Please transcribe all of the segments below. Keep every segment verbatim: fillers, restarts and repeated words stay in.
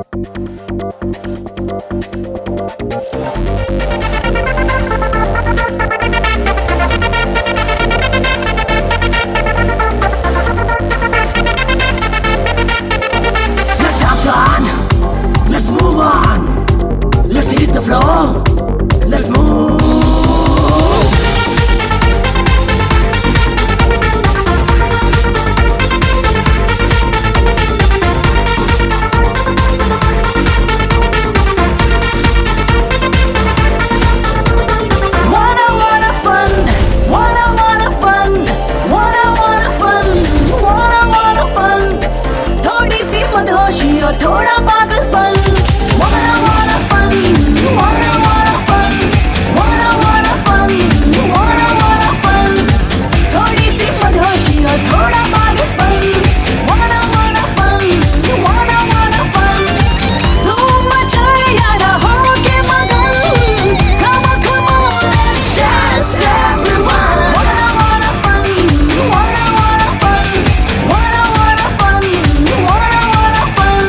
थोड़ा पागलपन wanna wanna fun wanna wanna fun wanna wanna fun wanna wanna fun थोड़ी सी मदहोशी और थोड़ा पागलपन wanna wanna fun wanna wanna fun धूम मचाए यारा हो के मगन come on come on let's dance everyone wanna wanna fun wanna wanna fun wanna wanna fun wanna wanna fun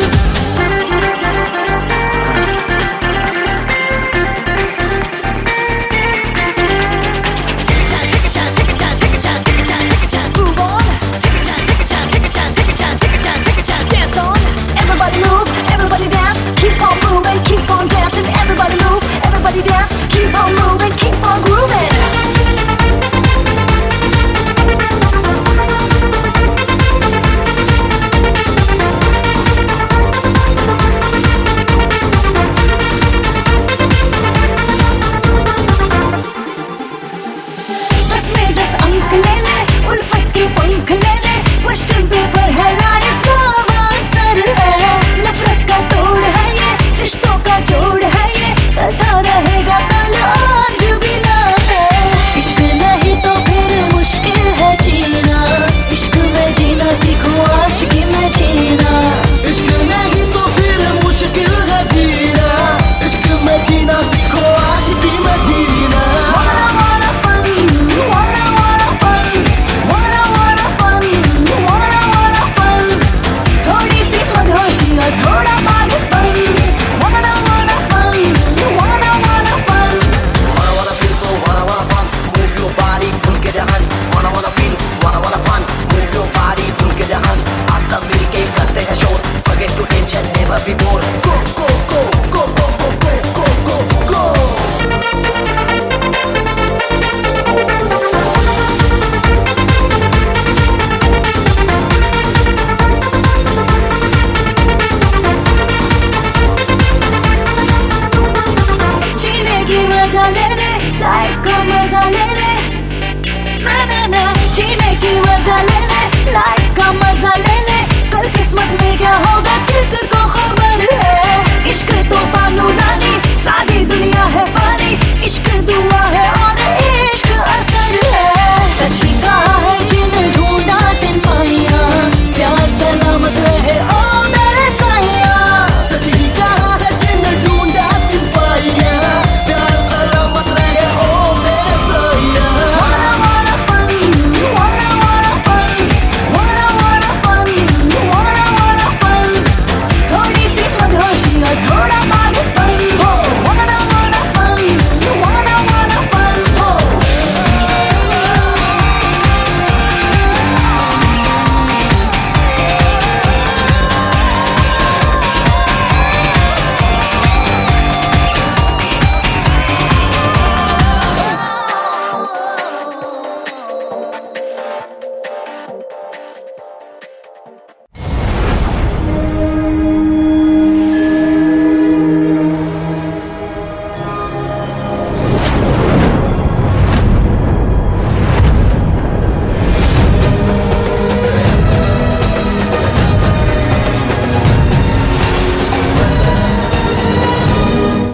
Everybody move, everybody dance, keep on moving, keep on dancing. Everybody move, everybody dance, keep on moving, keep on grooving. दस में दस अंक ले ले, उल्फत के पंख ले ले, क्वेश्चन पेपर है लाइफ का आंसर है, नफरत का तोड़ है ये, रिश्तों का जोड़ है ये, चलता रहेगा कल आज भी लाता है। इश्क नहीं तो फिर मुश्किल है जीना, इश्क में जीना सीखो आशिकी में जीना। इश्क नहीं तो फिर मुश्किल है जीना, इश्क में जीना सीखो आशिकी में जीना। Wanna wanna fun, wanna wanna fun, wanna wanna fun, wanna wanna fun. थोड़ी सी मदहोशी और थोड़ा पागलपन wanna wanna fun, wanna wanna fun. Wanna wanna feel so wanna wanna fun, move your body खुल के जहान। Wanna wanna feel wanna wanna fun, move your body खुल के जहान। आज सब मिलके करते हैं शोर, forget to tension never be bored।